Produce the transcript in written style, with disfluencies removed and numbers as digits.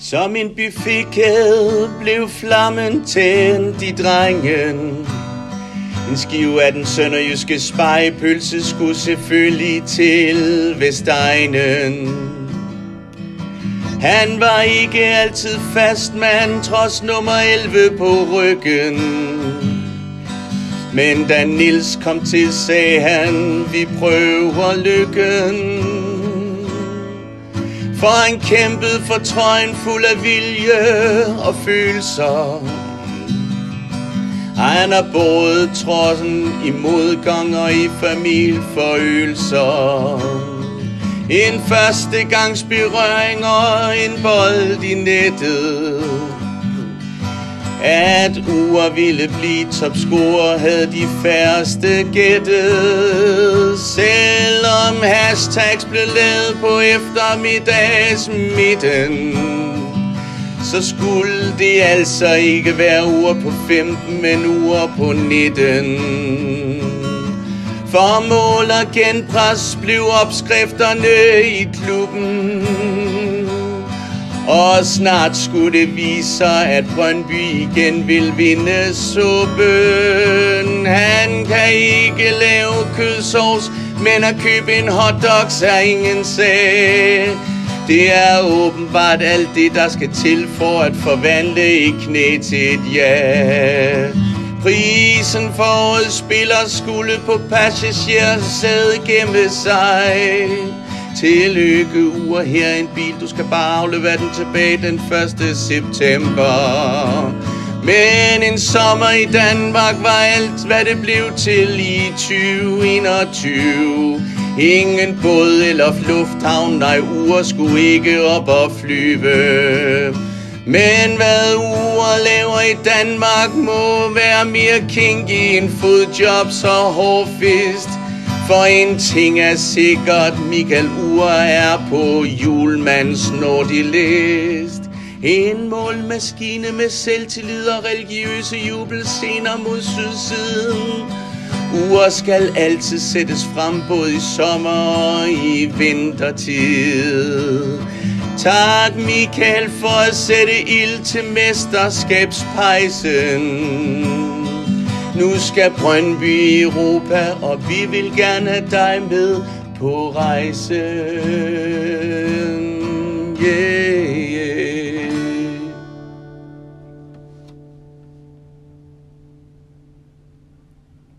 Som en buffetkæde blev flammen tændt i drengen. En skive af den sønderjyske spegepølse skulle selvfølgelig til Vestegnen. Han var ikke altid fast mand, trods nummer 11 på ryggen. Men da Nils kom til, sagde han, vi prøver lykken. For han kæmpede for trøjen fuld af vilje og følelser. Han har båret trodsen i modgang og i familieforøgelser. En førstegangsberøring og en bold i nettet. At Ure ville blive topscorer, havde de færreste gættet. Selvom hashtags blev lavet på eftermiddagsmidten, så skulle det altså ikke være Ure på 15, men Ure på 19. For mål og genpres blev opskrifterne i klubben. Og snart skulle det vise sig, at Brøndby igen vil vinde suppen. Han kan ikke lave kødsovs, men at købe en hotdogs er ingen sag. Det er åbenbart alt det, der skal til for at forvandle et knæ til et ja. Prisen for årets spiller skulle på passagersædet gemme sig. Tillykke Ure, her er en bil, du skal bare aflevere den tilbage den 1. september. Men en sommer i Danmark var alt, hvad det blev til i 2021. Ingen båd eller lufthavn, nej, Ure skulle ikke op og flyve. Men hvad Ure laver i Danmark må være mere kinky end fodjobs og hårfist. For en ting er sikkert, Michael Ure er på Hjulmands Nordilist. En målmaskine med selvtillid og religiøse jubelscener mod sydsiden. Ure skal altid sættes frem både i sommer og i vintertid. Tak Michael for at sætte ild til mesterskabspejsen. Nu skal Brøndby i Europa, og vi vil gerne have dig med på rejsen. Yeah.